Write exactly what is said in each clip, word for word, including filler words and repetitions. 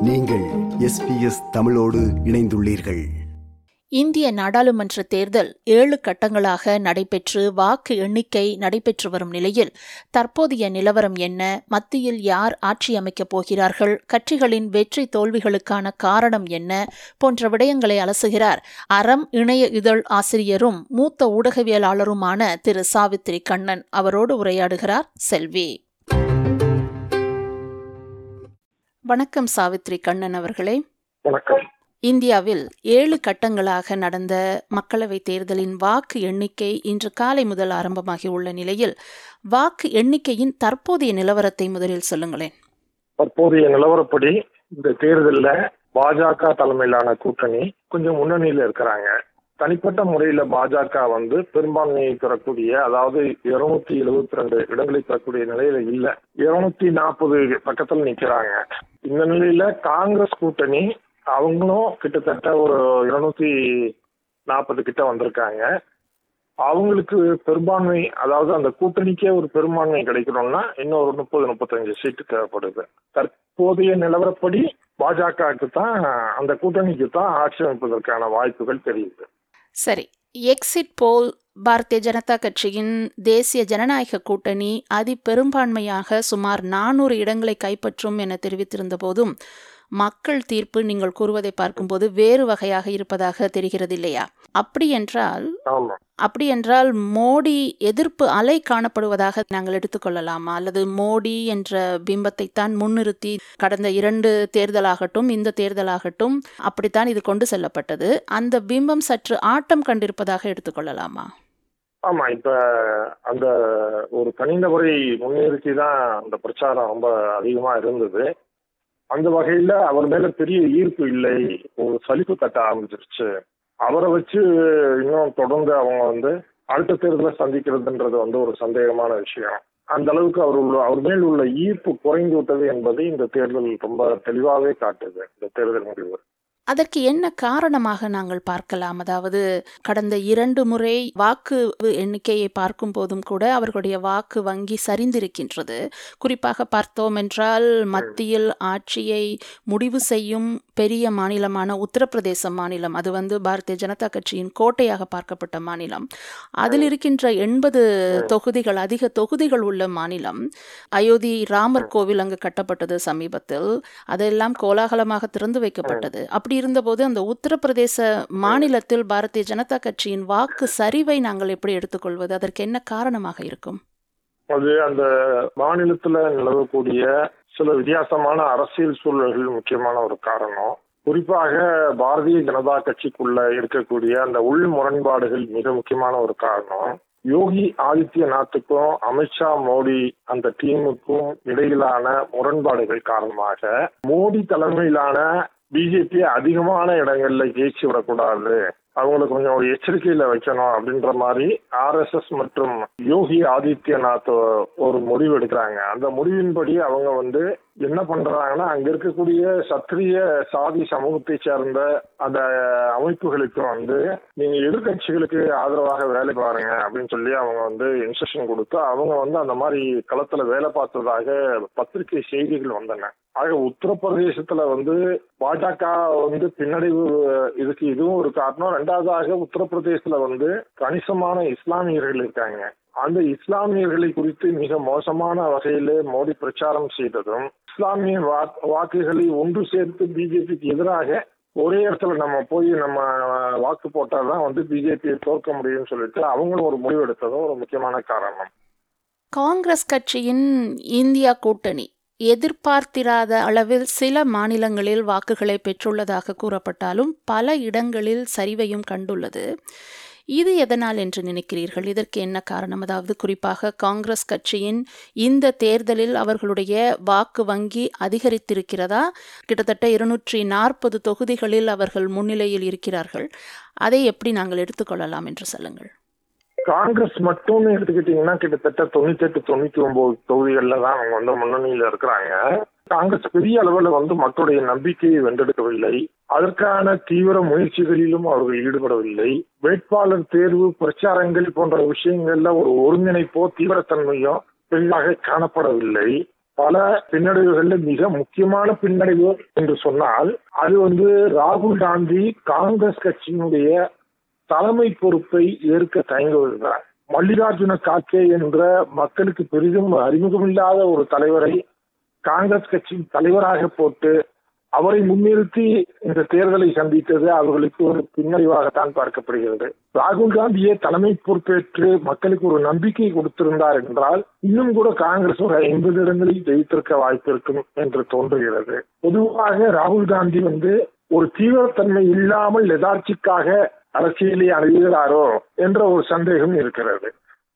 நீங்கள் S B S தமிழோடு இணைந்துள்ளீர்கள். இந்திய நாடாளுமன்ற தேர்தல் ஏழு கட்டங்களாக நடைபெற்று வாக்கு எண்ணிக்கை நடைபெற்று வரும் நிலையில் தற்போதைய நிலவரம் என்ன, மத்தியில் யார் ஆட்சி அமைக்கப் போகிறார்கள், கட்சிகளின் வெற்றி தோல்விகளுக்கான காரணம் என்ன போன்ற விடயங்களை அலசுகிறார் அறம் இணைய இதழ் ஆசிரியரும் மூத்த ஊடகவியலாளருமான திரு சாவித்ரி கண்ணன். அவரோடு உரையாடுகிறார் செல்வி. வணக்கம் சாவித்ரி கண்ணன் அவர்களே. வணக்கம். இந்தியாவில் ஏழு கட்டங்களாக நடந்த மக்களவைத் தேர்தலின் வாக்கு எண்ணிக்கை இன்று காலை முதல் ஆரம்பமாகி உள்ள நிலையில் வாக்கு எண்ணிக்கையின் தற்போதைய நிலவரத்தை முதலில் சொல்லுங்களேன். தற்போதைய நிலவரப்படி இந்த தேர்தலில் பாஜக தலைமையிலான கூட்டணி கொஞ்சம் முன்னணியில இருக்கிறாங்க. தனிப்பட்ட முறையில பாஜக வந்து பெரும்பான்மையை பெறக்கூடிய, அதாவது இருநூத்தி எழுபத்தி ரெண்டு இடங்களை பெறக்கூடிய நிலையில இல்ல, இருநூத்தி நாற்பது பக்கத்துல நிக்கிறாங்க. இந்த நிலையில காங்கிரஸ் கூட்டணி அவங்களும் கிட்டத்தட்ட ஒரு இருநூத்தி நாற்பது கிட்ட வந்திருக்காங்க. அவங்களுக்கு பெரும்பான்மை, அதாவது அந்த கூட்டணிக்கே ஒரு பெரும்பான்மை கிடைக்கணும்னா இன்னும் ஒரு முப்பது முப்பத்தஞ்சு சீட்டு தேவைப்படுது. தற்போதைய நிலவரப்படி பாஜகவுக்கு தான், அந்த கூட்டணிக்கு தான் ஆட்சி அமைப்பதற்கான வாய்ப்புகள் தெரியுது. சரி, எக்ஸிட் போல் பாரதிய ஜனதா கட்சியின் தேசிய ஜனநாயக கூட்டணி அதி பெரும்பான்மையாக சுமார் நானூறு இடங்களை கைப்பற்றும் என தெரிவித்திருந்த போதும் மக்கள் தீர்ப்பு நீங்கள் கூறுவதை பார்க்கும்போது வேறு வகையாக இருப்பதாக தெரிகிறது இல்லையா? அப்படி என்றால் அப்படி என்றால் மோடி எதிர்ப்பு அலை காணப்படுவதாக நாங்கள் எடுத்துக்கொள்ளலாமா? அல்லது மோடி என்ற பிம்பத்தை தான் முன்னிறுத்தி கடந்த இரண்டு தேர்தலாகட்டும் இந்த தேர்தலாகட்டும் அப்படித்தான் இது கொண்டு செல்லப்பட்டது, அந்த பிம்பம் சற்று ஆட்டம் கண்டிருப்பதாக எடுத்துக்கொள்ளலாமா? ஆமா, இப்ப அந்த ஒரு தனிநபரை முன்னிறுத்தி தான் அந்த பிரச்சாரம் ரொம்ப அதிகமா இருந்தது. அந்த வகையில அவர் மேல பெரிய ஈர்ப்பு இல்லை, ஒரு சலிப்பு தட்ட ஆரம்பிச்சிருச்சு. அவரை வச்சு இன்னும் தொடர்ந்து அவங்க வந்து அடுத்த தேர்தலை சந்திக்கிறதுன்றது வந்து ஒரு சந்தேகமான விஷயம். அந்த அளவுக்கு அவர் உள்ள அவர் மேல் உள்ள ஈர்ப்பு குறைந்து விட்டது என்பதை இந்த தேர்தல் ரொம்ப தெளிவாகவே காட்டுது, இந்த தேர்தல் முடிவு. அதற்கு என்ன காரணமாக நாங்கள் பார்க்கலாம்? அதாவது கடந்த இரண்டு முறை வாக்கு எண்ணிக்கையை பார்க்கும் போதும் கூட அவர்களுடைய வாக்கு வங்கி சரிந்திருக்கின்றது. குறிப்பாக பார்த்தோம் என்றால் மத்தியில் ஆட்சியை முடிவு செய்யும் பெரிய மாநிலமான உத்தரப்பிரதேச மாநிலம், அது வந்து பாரதிய ஜனதா கட்சியின் கோட்டையாக பார்க்கப்பட்ட மாநிலம். அதில் இருக்கின்ற எண்பது தொகுதிகள், அதிக தொகுதிகள் உள்ள மாநிலம். அயோத்தி ராமர் கோவில் அங்கு கட்டப்பட்டது சமீபத்தில், அதெல்லாம் கோலாகலமாக திறந்து வைக்கப்பட்டது. அப்படி இருந்தபோது அந்த உத்தரப்பிரதேச மாநிலத்தில் பாரதிய ஜனதா கட்சியின் வாக்கு சரிவை நாங்கள் எப்படி எடுத்துக்கொள்வது? அதற்கு என்ன காரணமாக இருக்கும்? அது அந்த மாநிலத்துல நிலவக்கூடிய சில வித்தியாசமான அரசியல் சூழல்கள் முக்கியமான ஒரு காரணம். குறிப்பாக பாரதிய ஜனதா கட்சிக்குள்ள இருக்கக்கூடிய அந்த உள் முரண்பாடுகள் மிக முக்கியமான ஒரு காரணம். யோகி ஆதித்யநாத்துக்கும் அமித்ஷா மோடி அந்த டீமுக்கும் இடையிலான முரண்பாடுகள் காரணமாக மோடி தலைமையிலான பிஜேபி அதிகமான இடங்கள்ல ஜெயிச்சு விடக்கூடாது, அவங்களை கொஞ்சம் ஒரு எச்சரிக்கையில வைக்கணும் அப்படின்ற மாதிரி ஆர் எஸ் எஸ் மற்றும் யோகி ஆதித்யநாத் ஒரு முடிவு எடுக்கிறாங்க. அந்த முடிவின்படி அவங்க வந்து என்ன பண்றாங்கன்னா, அங்க இருக்கக்கூடிய சத்திரிய சாதி சமூகத்தை சேர்ந்த அந்த அமைப்புகளுக்கு வந்து நீங்க எதிர்கட்சிகளுக்கு ஆதரவாக வேலை பாருங்க அப்படின்னு சொல்லி அவங்க வந்து இன்ஸ்ட்ரக்ஷன் கொடுத்து அவங்க வந்து அந்த மாதிரி களத்துல வேலை பார்த்ததாக பத்திரிகை செய்திகள் வந்தன. ஆக உத்தரப்பிரதேசத்துல வந்து பாஜக வந்து பின்னடைவு, இதுக்கு இதுவும் ஒரு காரணம். ரெண்டாவதாக உத்தரப்பிரதேசத்துல வந்து கணிசமான இஸ்லாமியர்கள் இருக்காங்க. அந்த இஸ்லாமியர்களை குறித்து மிக மோசமான வகையில மோடி பிரச்சாரம் செய்ததும், இஸ்லாமிய வாக்குகளை ஒன்று சேர்த்து பிஜேபிக்கு எதிராக ஒரே இடத்துல நம்ம போய் நம்ம வாக்கு போட்டால்தான் வந்து பிஜேபியை தோற்க முடியும்னு சொல்லிட்டு அவங்களும் ஒரு முடிவு எடுத்ததும் ஒரு முக்கியமான காரணம். காங்கிரஸ் கட்சியின் இந்தியா கூட்டணி எதிர்பார்த்திராத அளவில் சில மாநிலங்களில் வாக்குகளை பெற்றுள்ளதாக கூறப்பட்டாலும் பல இடங்களில் சரிவையும் கண்டுள்ளது. இது எதனால் என்று நினைக்கிறீர்கள்? இதற்கு என்ன காரணம்? அதாவது குறிப்பாக காங்கிரஸ் கட்சியின் இந்த தேர்தலில் அவர்களுடைய வாக்கு வங்கி அதிகரித்திருக்கிறதா? கிட்டத்தட்ட இருநூற்றி நாற்பது தொகுதிகளில் அவர்கள் முன்னிலையில் இருக்கிறார்கள். அதை எப்படி நாங்கள் எடுத்துக்கொள்ளலாம் என்று சொல்லுங்கள். காங்கிரஸ் மட்டும்னு எடுத்துக்கிட்டீங்கன்னா கிட்டத்தட்ட தொண்ணூத்தி எட்டு தொண்ணூத்தி ஒன்பது தொகுதிகள்ல தான் அவங்க வந்து முன்னணியில இருக்கிறாங்க. காங்கிரஸ் பெரிய அளவுல வந்து மக்களுடைய நம்பிக்கையை வென்றெடுக்கவில்லை. அதற்கான தீவிர முயற்சிகளிலும் அவர்கள் ஈடுபடவில்லை. வேட்பாளர் தேர்வு, பிரச்சாரங்கள் போன்ற விஷயங்கள்ல ஒரு ஒருங்கிணைப்போ தீவிரத்தன்மையோ பெரிதாக காணப்படவில்லை. பல பின்னடைவுகள்ல மிக முக்கியமான பின்னடைவு என்று சொன்னால் அது வந்து ராகுல் காந்தி காங்கிரஸ் கட்சியினுடைய தலைமை பொறுப்பை ஏற்க தயங்குவதுதான். மல்லிகார்ஜுன கார்கே என்ற மக்களுக்கு பெரிதும் அறிமுகமில்லாத ஒரு தலைவரை காங்கிரஸ் கட்சியின் தலைவராக போட்டு அவரை முன்னிறுத்தி இந்த தேர்தலை சந்தித்தது அவர்களுக்கு ஒரு பின்னடைவாகத்தான் பார்க்கப்படுகிறது. ராகுல் காந்தியே தலைமை பொறுப்பேற்று மக்களுக்கு ஒரு நம்பிக்கை கொடுத்திருந்தார் என்றால் இன்னும் கூட காங்கிரஸ் ஒரு ஐம்பது இடங்களில் ஜெயித்திருக்க வாய்ப்பு இருக்கும் என்று தோன்றுகிறது. பொதுவாக ராகுல் காந்தி வந்து ஒரு தீவிரத்தன்மை இல்லாமல் எதார்ச்சிக்காக அரசியலை அணுகுகிறாரோ என்ற ஒரு சந்தேகம் இருக்கிறது.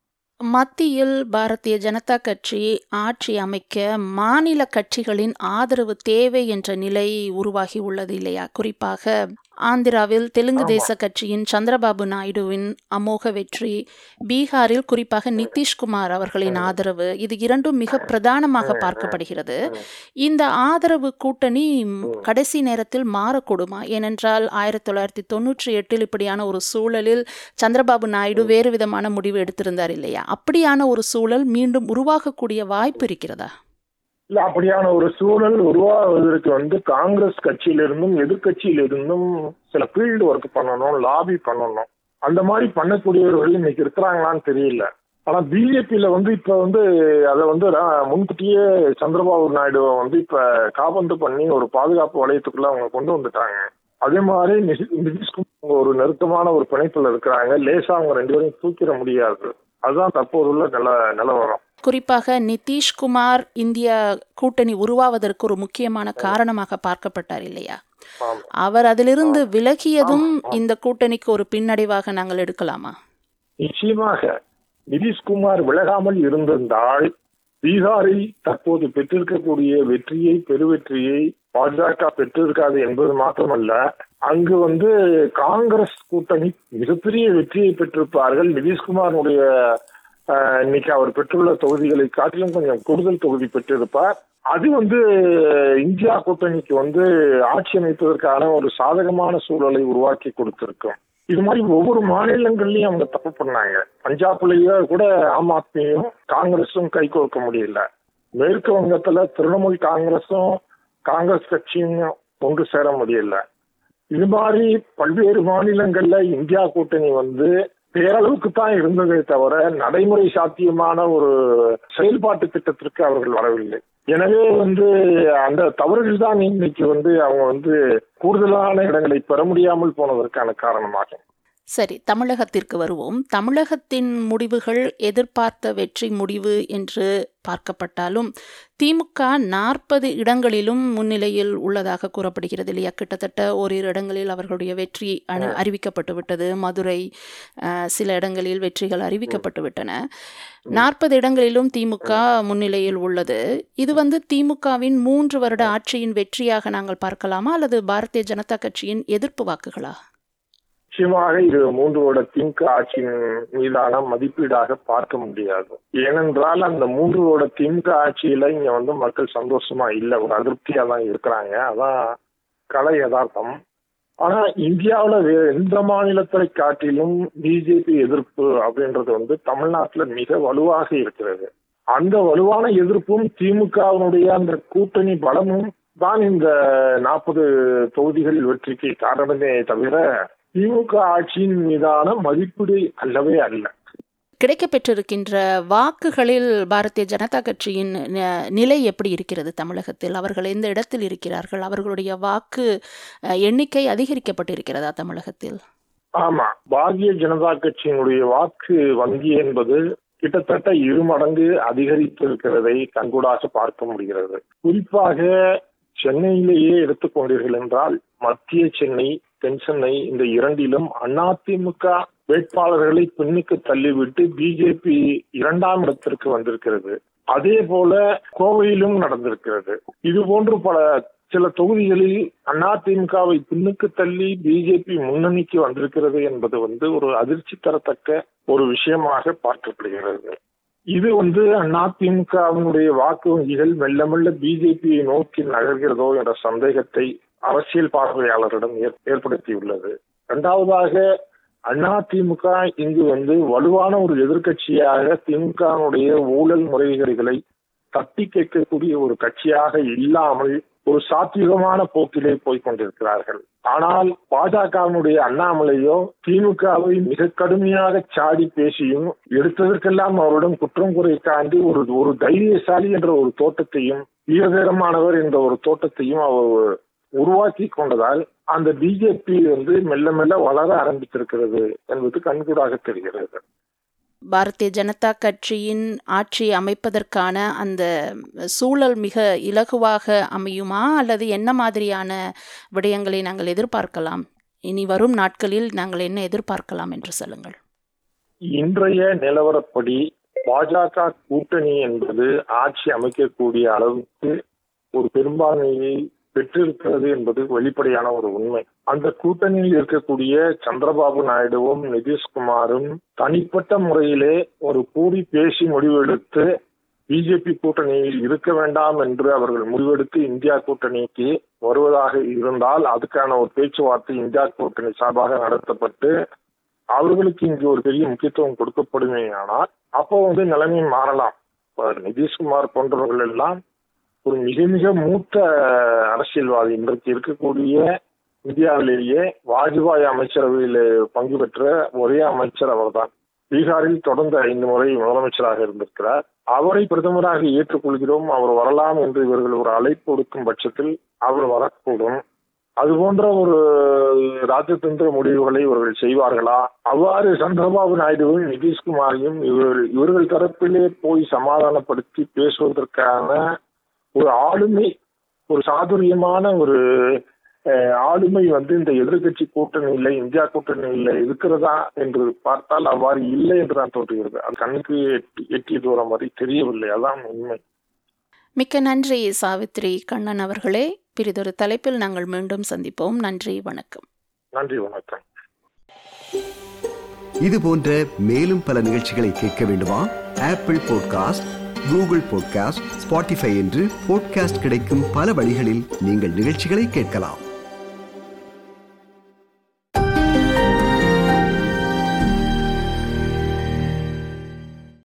மத்தியில் பாரதிய ஜனதா கட்சி ஆட்சி அமைக்க மாநில கட்சிகளின் ஆதரவு தேவை என்ற நிலை உருவாகி உள்ளது இல்லையா? குறிப்பாக ஆந்திராவில் தெலுங்கு தேச கட்சியின் சந்திரபாபு நாயுடுவின் அமோக வெற்றி, பீகாரில் குறிப்பாக நிதிஷ்குமார் அவர்களின் ஆதரவு, இது இரண்டும் மிக பிரதானமாக பார்க்கப்படுகிறது. இந்த ஆதரவு கூட்டணி கடைசி நேரத்தில் மாறக்கூடுமா? ஏனென்றால் ஆயிரத்தி தொள்ளாயிரத்தி தொன்னூற்றி எட்டில் இப்படியான ஒரு சூழலில் சந்திரபாபு நாயுடு வேறு விதமான முடிவு எடுத்திருந்தார் இல்லையா? அப்படியான ஒரு சூழல் மீண்டும் உருவாகக்கூடிய வாய்ப்பு இருக்கிறதா? இல்ல, அப்படியான ஒரு சூழல் உருவாவதற்கு வந்து காங்கிரஸ் கட்சியிலிருந்தும் எதிர்கட்சியிலிருந்தும் சில ஃபீல்டு ஒர்க் பண்ணணும், லாபி பண்ணணும். அந்த மாதிரி பண்ணக்கூடியவர்கள் இன்னைக்கு இருக்கிறாங்களான்னு தெரியல. ஆனா பிஜேபியில வந்து இப்ப வந்து அதை வந்து முன்கூட்டியே சந்திரபாபு நாயுடுவை வந்து இப்ப காபந்து பண்ணி ஒரு பாதுகாப்பு வளையத்துக்குள்ள அவங்க கொண்டு வந்துட்டாங்க. அதே மாதிரி நிதிஷ்குமார் ஒரு நெருக்கமான ஒரு பிணைப்புல இருக்கிறாங்க. லேசா அவங்க ரெண்டு பேரும் தூக்கிட முடியாது. அதுதான் தற்போதுள்ள நில நிலவரம். குறிப்பாக நிதிஷ்குமார் இந்திய கூட்டணி உருவாவதற்கு ஒரு முக்கியமான காரணமாக பார்க்கப்பட்டார் இல்லையா? அவர் அதிலிருந்து விலகியதும் இந்த கூட்டணிக்கு ஒரு பின்னடைவாக நாங்கள் எடுக்கலாமா? நிச்சயமாக. நிதிஷ்குமார் விலகாமல் இருந்திருந்தால் பீகாரில் தற்போது பெற்றிருக்கக்கூடிய வெற்றியை பெருவெற்றியை பாஜக பெற்றிருக்காது என்பது மாத்திரமல்ல, அங்கு வந்து காங்கிரஸ் கூட்டணி மிகப்பெரிய வெற்றியை பெற்றிருப்பார்கள். நிதிஷ்குமாருடைய இன்னைக்கு அவர் பெற்றுள்ள தொகுதிகளை காட்டிலும் கொஞ்சம் கூடுதல் தொகுதி பெற்றிருப்பார். அது வந்து இந்தியா கூட்டணிக்கு வந்து ஆட்சி அமைப்பதற்கான ஒரு சாதகமான சூழலை உருவாக்கி கொடுத்திருக்கும். இது மாதிரி ஒவ்வொரு மாநிலங்கள்லயும் அவங்க தப்பு பண்ணாங்க. பஞ்சாப்லயே கூட ஆம் ஆத்மியும் காங்கிரஸும் கை கோர்க்க முடியல. மேற்கு வங்கத்துல திரிணாமுல் காங்கிரஸும் காங்கிரஸ் கட்சியும் ஒன்று சேர முடியல. இது மாதிரி பல்வேறு மாநிலங்கள்ல இந்தியா கூட்டணி வந்து பேரளவுக்கு தான் இருந்ததே தவிர நடைமுறை சாத்தியமான ஒரு செயல்பாட்டு திட்டத்திற்கு அவர்கள் வரவில்லை. எனவே வந்து அந்த தவறுகள் தான் இன்னைக்கு வந்து அவங்க வந்து கூடுதலான இடங்களை பெற முடியாமல் போனதற்கான காரணமாகும். சரி, தமிழகத்திற்கு வருவோம். தமிழகத்தின் முடிவுகள் எதிர்பார்த்த வெற்றி முடிவு என்று பார்க்கப்பட்டாலும் திமுக நாற்பது இடங்களிலும் முன்னிலையில் உள்ளதாக கூறப்படுகிறது இல்லையா? கிட்டத்தட்ட ஓரிரு இடங்களில் அவர்களுடைய வெற்றி அணு அறிவிக்கப்பட்டு விட்டது. மதுரை, சில இடங்களில் வெற்றிகள் அறிவிக்கப்பட்டு விட்டன. நாற்பது இடங்களிலும் திமுக முன்னிலையில் உள்ளது. இது வந்து திமுகவின் மூன்று வருட ஆட்சியின் வெற்றியாக நாங்கள் பார்க்கலாமா அல்லது பாரதிய ஜனதா கட்சியின் எதிர்ப்பு வாக்குகளா? நிச்சயமாக இது மூன்று வருட திமுக ஆட்சியின் மீதான மதிப்பீடாக பார்க்க முடியாது. ஏனென்றால் அந்த மூன்று வருட திமுக ஆட்சியில இங்க வந்து மக்கள் சந்தோஷமா இல்ல, ஒரு அதிருப்தியா தான் இருக்கிறாங்க. அதான் கலை யதார்த்தம். ஆனா இந்தியாவில வேற எந்த மாநிலத்தை காட்டிலும் பிஜேபி எதிர்ப்பு அப்படின்றது வந்து தமிழ்நாட்டுல மிக வலுவாக இருக்கிறது. அந்த வலுவான எதிர்ப்பும் திமுகவினுடைய அந்த கூட்டணி பலமும் தான் இந்த நாற்பது தொகுதிகளில் வெற்றிக்கு காரணமே தவிர திமுக ஆட்சியின் மீதான மதிப்பீடு அல்லவே அல்ல. கிடைக்கப்பெற்றிருக்கின்ற வாக்குகளில் பாரதிய ஜனதா கட்சியின் நிலை எப்படி இருக்கிறது? தமிழகத்தில் அவர்கள் எந்த இடத்தில் இருக்கிறார்கள்? அவர்களுடைய வாக்கு எண்ணிக்கை அதிகரிக்கப்பட்டிருக்கிறதா தமிழகத்தில்? ஆமா, பாரதிய ஜனதா கட்சியினுடைய வாக்கு வங்கி என்பது கிட்டத்தட்ட இரு மடங்கு அதிகரித்திருக்கிறதை கண்கூடாக பார்க்க முடிகிறது. குறிப்பாக சென்னையிலேயே எடுத்துக்கொண்டீர்கள் என்றால் மத்திய சென்னை, தென் சென்னை இந்த இரண்டிலும் அதிமுக வேட்பாளர்களை பின்னுக்கு தள்ளிவிட்டு பிஜேபி இரண்டாம் இடத்திற்கு வந்திருக்கிறது. அதே போல கோவையிலும் நடந்திருக்கிறது. இது போன்று பல சில தொகுதிகளில் அதிமுகவை பின்னுக்கு தள்ளி பிஜேபி முன்னணிக்கு வந்திருக்கிறது என்பது வந்து ஒரு அதிர்ச்சி தரத்தக்க ஒரு விஷயமாக பார்க்கப்படுகிறது. இது வந்து அதிமுகவினுடைய வாக்கு வங்கிகள் மெல்ல மெல்ல பிஜேபியை நோக்கி நகர்கிறதோ என்ற சந்தேகத்தை அரசியல் பார்வையாளரிடம் ஏற்படுத்தியுள்ளது. இரண்டாவதாக அதிமுக இங்கு வந்து வலுவான ஒரு எதிர்க்கட்சியாக திமுகவுடைய ஊழல் முறைகேடுகளை தட்டி கேட்கக்கூடிய ஒரு கட்சியாக இல்லாமல் ஒரு சாத்வீகமான போக்கிலே போய் கொண்டிருக்கிறார்கள். ஆனால் பாஜகவினுடைய அண்ணாமலையோ திமுகவை மிக கடுமையாக சாடி பேசியும் எடுத்ததற்கெல்லாம் அவரிடம் குற்றம் குறை காண்டி ஒரு ஒரு தைரியசாலி என்ற ஒரு தோட்டத்தையும் வீரதீரமானவர் என்ற ஒரு தோட்டத்தையும் அவர் உருவாக்கி கொண்டதால் அந்த பிஜேபி வந்து மெல்ல மெல்ல வளர ஆரம்பித்திருக்கிறது என்பது கண்கூடாக தெரிகிறது. பாரதிய ஜனதா கட்சியின் ஆட்சி அமைப்பதற்கான அந்த சூழல் மிக இலகுவாக அமையுமா, அல்லது என்ன மாதிரியான விடயங்களை நாங்கள் எதிர்பார்க்கலாம்? இனி வரும் நாட்களில் நாங்கள் என்ன எதிர்பார்க்கலாம் என்று சொல்லுங்கள். இன்றைய நிலவரப்படி பாஜக கூட்டணி என்பது ஆட்சி அமைக்கக்கூடிய அளவுக்கு ஒரு பெரும்பான்மையை பெற்றிருக்கிறது என்பது வெளிப்படையான ஒரு உண்மை. அந்த கூட்டணியில் இருக்கக்கூடிய சந்திரபாபு நாயுடுவும் நிதிஷ்குமாரும் தனிப்பட்ட முறையிலே ஒரு கூடி பேசி முடிவெடுத்து பிஜேபி கூட்டணியில் இருக்க வேண்டாம் என்று அவர்கள் முடிவெடுத்து இந்தியா கூட்டணிக்கு வருவதாக இருந்தால் அதுக்கான ஒரு பேச்சுவார்த்தை இந்தியா கூட்டணி சார்பாக நடத்தப்பட்டு அவர்களுக்கு இங்கு ஒரு பெரிய முக்கியத்துவம் கொடுக்கப்படுமே. ஆனால் அப்போ வந்து நிலைமை மாறலாம். நிதிஷ்குமார் போன்றவர்கள் எல்லாம் ஒரு மிக மிக மூத்த அரசியல்வாதி. இன்றைக்கு இருக்கக்கூடிய இந்தியாவிலேயே வாஜ்பாய் அமைச்சரவையில் பங்கு பெற்ற ஒரே அமைச்சர் அவர்தான். பீகாரில் தொடர்ந்து ஐந்து முறை முதலமைச்சராக இருந்திருக்கிறார். அவரை பிரதமராக ஏற்றுக்கொள்கிறோம், அவர் வரலாம் என்று இவர்கள் ஒரு அழைப்பு கொடுக்கும் பட்சத்தில் அவர் வரக்கூடும். அது போன்ற ஒரு ராஜதந்திர முடிவுகளை இவர்கள் செய்வார்களா? அவ்வாறு சந்திரபாபு நாயுடுவும் நிதிஷ்குமாரையும் இவர்கள் இவர்கள் தரப்பிலே போய் சமாதானப்படுத்தி பேசுவதற்கான ஒரு ஆளுமை, ஒரு சாதுரியமான ஒரு ஆளுமை வந்து இந்த எதிர்கட்சி கூட்டணியில் இந்தியா கூட்டணியில் இருக்கிறதா என்று பார்த்தால் அவ்வாறு இல்லை என்று தான் தோன்றுகிறது. அது கண்ணுக்கு எட்டிய தூரம் வரை தெரியவில்லை. அதான் உண்மை. மிக்க நன்றி சாவித்ரி கண்ணன் அவர்களே. பிறிதொரு தலைப்பில் நாங்கள் மீண்டும் சந்திப்போம். நன்றி, வணக்கம். நன்றி, வணக்கம். இது போன்ற மேலும் பல நிகழ்ச்சிகளை கேட்க வேண்டுமா? Apple podcast, Google podcast, Spotify என்று பாட்காஸ்ட் கிடைக்கும் பல வழிகளில் நீங்கள் நிகழ்ச்சிகளை கேட்கலாம்.